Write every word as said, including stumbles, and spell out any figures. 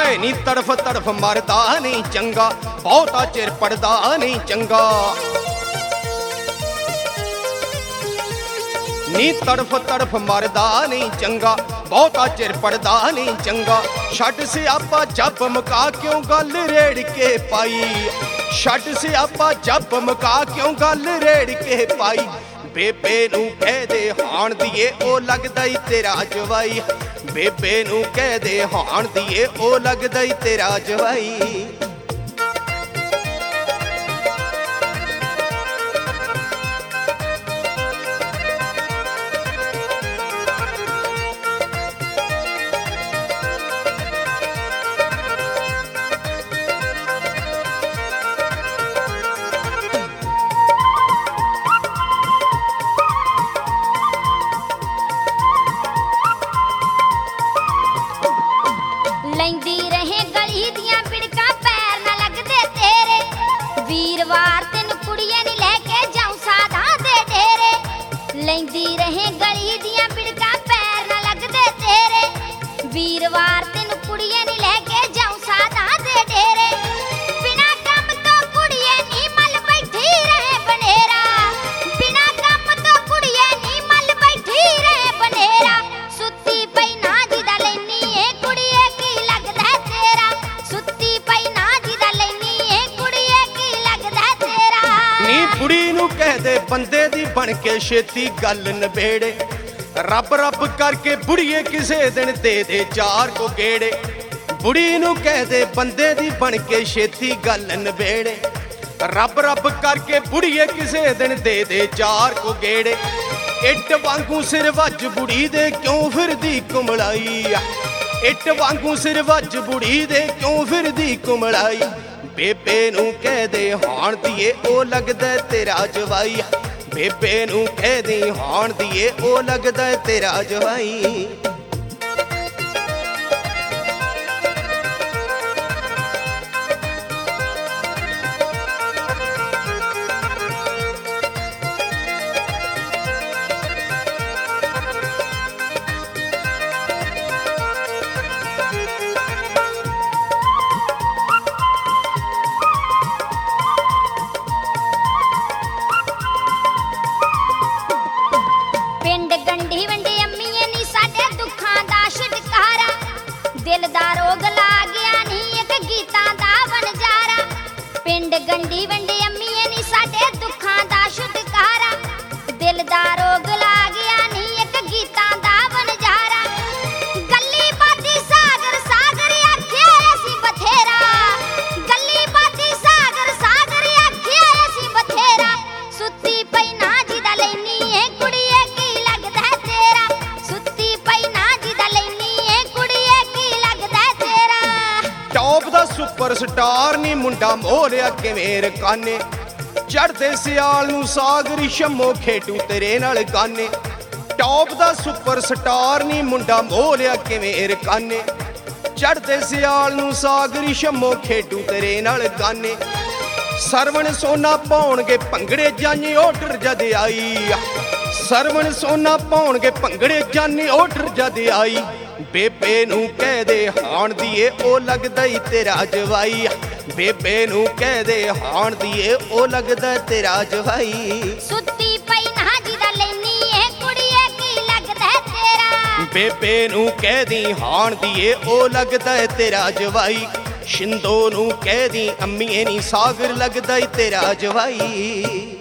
ਵੇ ਨੀ ਤੜਫ ਤੜਫ ਮਰਦਾ ਨਹੀਂ ਚੰਗਾ, ਬਹੁਤਾ ਚਿਰ ਪੜਦਾ ਨਹੀਂ ਚੰਗਾ। ਨੀ ਤੜਫ ਤੜਫ ਮਰਦਾ ਨਹੀਂ ਚੰਗਾ, ਬਹੁਤਾ ਚਿਰ ਪੜਦਾ ਨਹੀਂ ਚੰਗਾ। ਛੱਡ ਸਿਆਪਾ ਜੱਬ ਮੁਕਾ ਕਿਉਂ ਗੱਲ ਰੇੜ ਕੇ ਪਾਈ, ਛੱਡ ਸਿਆਪਾ ਜੱਬ ਮੁਕਾ ਕਿਉਂ ਗੱਲ ਰੇੜ ਕੇ ਪਾਈ। ਬੇਬੇ ਨੂੰ ਕਹਿ ਦੇ ਹਾਣ ਦੀਏ ਉਹ ਲੱਗਦਾ ਈ ਤੇਰਾ ਜਵਾਈ, ਬੇਬੇ ਨੂੰ ਕਹਿ ਦੇ ਹਾਣ ਦੀਏ ਉਹ ਲੱਗਦਾ ਈ ਤੇਰਾ ਜਵਾਈ। ਲੈਂਦੀ ਰਹੇ ਗਲੀ ਦੀਆਂ ਬਿੜਕਾਂ ਪੈਰ ਨਾ ਲੱਗਦੇ ਤੇਰੇ, ਵੀਰਵਾਰ ਤੈਨੂੰ ਕੁੜੀਏ ਨੀ ਲੈ ਕੇ ਜਾਉਂ ਸਾਧਾਂ ਦੇ ਡੇਰੇ। ਲੈਂਦੀ ਰਹੇ ਗਲੀ ਦੀਆਂ ਬਿੜਕਾਂ ਪੈਰ ਨਾ ਲੱਗਦੇ ਤੇਰੇ, ਵੀਰਵਾਰ ਤੈਨੂੰ ਕੁੜੀਏ ਨੀ ਲੈ ਕੇ ਜਾਉਂ ਸਾਧਾਂ ਦੇ ਡੇਰੇ। ਬਿਨਾਂ ਕੰਮ ਤੋਂ ਕੁੜੀਏ ਨੀ ਮੱਲ ਬੈਠੀ ਰਹੇ ਬਨੇਰਾ, ਬਿਨਾਂ ਕੰਮ ਤੋਂ ਕੁੜੀਏ ਨੀ ਮੱਲ ਬੈਠੀ ਰਹੇ ਬਨੇਰਾ। ਸੁੱਤੀ ਪਈ ਨਾ ਜਿਹਦਾ ਲੈਨੀ ਏ ਕੁੜੀਏ ਕੀ ਲੱਗਦਾ ਤੇਰਾ, ਸੁੱਤੀ ਪਈ ਨਾ ਜਿਹਦਾ ਲੈਨੀ ਏ ਕੁੜੀਏ ਕੀ ਲੱਗਦਾ ਤੇਰਾ। ਨੀ ਬੁੜੀ ਨੂੰ ਕਹਿ ਦੇ ਬੰਦੇ ਦੀ ਬਣ ਕੇ ਛੇਤੀ ਗੱਲ ਨਬੇੜੇ, ਰੱਬ ਰੱਬ ਕਰਕੇ ਬੁੜੀਏ ਕਿਸੇ ਦਿਨ ਦੇ ਦੇ ਚਾਰ ਕੋ ਗੇੜੇ। ਬੁੜੀ ਨੂੰ ਕਹਿ ਦੇ ਬੰਦੇ ਦੀ ਬਣ ਕੇ ਛੇਤੀ ਗੱਲ ਨਬੇੜੇ, ਰੱਬ ਰੱਬ ਕਰਕੇ ਬੁੜੀਏ ਕਿਸੇ ਦਿਨ ਦੇ ਦੇ ਚਾਰ ਕੋ ਗੇੜੇ। ਇੱਟ ਵਾਂਗੂ ਸਿਰ ਵੱਜ ਬੁੜੀ ਦੇ ਕਿਉਂ ਫਿਰਦੀ ਕੁਮਲਾਈ, ਇੱਟ ਵਾਂਗੂ ਸਿਰ ਵੱਜ ਬੁੜੀ ਦੇ ਕਿਉਂ ਫਿਰਦੀ ਕੁਮਲਾਈ। ਬੇਬੇ ਨੂੰ ਕਹਿ ਦੇ ਹਾਣ ਦੀਏ ਉਹ ਲੱਗਦਾ ਤੇਰਾ ਜਵਾਈ, ਬੇਬੇ ਨੂੰ ਕਹਿ ਦੇ ਹਾਣ ਦੀਏ ਉਹ ਲੱਗਦਾ ਤੇਰਾ ਜਵਾਈ। ਪਿੰਡ ਗੰਢੀ ਵੰਡੇ ਅੰਮੀਏ ਨੀ ਸਾਡੇ ਦੁੱਖਾਂ ਦਾ ਛੁਟਕਾਰਾ, ਦਿਲ ਦਾ ਰੋਗ ਲਾ ਗਿਆ ਨੀ ਇੱਕ ਗੀਤਾਂ ਦਾ ਵਣਜਾਰਾ। ਪਿੰਡ ਗੰਢੀ ਵੰਡੇ ਅੰਮੀਏ ਨੀ ਸਾਡੇ ਦੁੱਖਾਂ ਦਾ ਛੁਟਕਾਰਾ, ਦਿਲ ਦਾ ਰੋਗ ਲਾ ਗਿਆ ਨੀ ਇੱਕ ਗੀਤਾਂ ਦਾ ਵਣਜਾਰਾ। ਗੱਲੀ ਬਾਤੀ ਸਾਗਰ ਸਾਗਰ ਆਖਿਆ ਅਸੀਂ ਬਥੇਰਾ, ਗੱਲੀ ਬਾਤੀ ਸਾਗਰ ਸਾਗਰ ਆਖਿਆ ਅਸੀਂ ਬਥੇਰਾ। ਸੁੱਤੀ ਪਈ ਨਾ ਜਿਹਦਾ ਲੈਨੀ ਏ ਕੁੜੀਏ ਕੀ ਲੱਗਦਾ ਤੇਰਾ, ਸੁੱਤੀ ਪਈ ਨਾ ਜਿਹਦਾ ਲੈਨੀ ਏ ਕੁੜੀਏ ਕੀ ਲੱਗਦਾ ਤੇਰਾ। ਟੌਪ ਦਾ ਸੁਪਰ ਸਟਾਰ ਨੀ ਮੁੰਡਾ ਮੋਹਲਿਆ ਕਿਵੇਂ ਰਕਾਨੇ, ਚੜ੍ਹਦੇ ਸਿਆਲ ਨੂੰ ਸਾਗਰੀ ਸ਼ੰਮੋ ਖੇਡੂ ਤੇਰੇ ਨਾਲ ਗਾਨੇ। ਟੌਪ ਦਾ ਸੁਪਰ ਸਟਾਰ ਨੀ ਮੁੰਡਾ ਮੋਹਲਿਆ ਕਿਵੇਂ ਰਕਾਨੇ, ਚੜ੍ਹਦੇ ਸਿਆਲ ਨੂੰ ਸਾਗਰੀ ਸ਼ੰਮੋ ਖੇਡੂ ਤੇਰੇ ਨਾਲ ਗਾਨੇ। ਸਰਵਣ ਸੋਨਾ ਪਾਉਣਗੇ ਭੰਗੜੇ ਜਾਨੀ ਆਰਡਰ ਜਦ ਆਈ, ਸਰਵਣ ਸੋਨਾ ਪਾਉਣਗੇ ਭੰਗੜੇ ਜਾਨੀ ਆਰਡਰ ਜਦ ਆਈ। ਬੇਬੇ ਨੂੰ ਕਹਿ ਦੇ ਹਾਣ ਦੀਏ ਉਹ ਲੱਗਦਾ ਈ ਤੇਰਾ ਜਵਾਈ, ਬੇਬੇ ਨੂੰ ਕਹਿ ਦੇ ਹਾਣ ਦੀਏ ਉਹ ਲੱਗਦਾ ਤੇਰਾ ਜਵਾਈ। ਸੁੱਤੀ ਪਈ ਨਾ ਜਿਹਦਾ ਲੈਨੀ ਏ ਕੁੜੀਏ ਕੀ ਲੱਗਦਾ ਤੇਰਾ, ਬੇਬੇ ਨੂੰ ਕਹਿ ਦੀ ਹਾਣ ਦੀਏ ਉਹ ਲੱਗਦਾ ਤੇਰਾ ਜਵਾਈ। ਸ਼ਿੰਦੋ ਨੂੰ ਕਹਿ ਦੀ ਅੰਮੀਏ ਨੀ ਸਾਗਰ ਲੱਗਦਾ ਈ ਤੇਰਾ ਜਵਾਈ।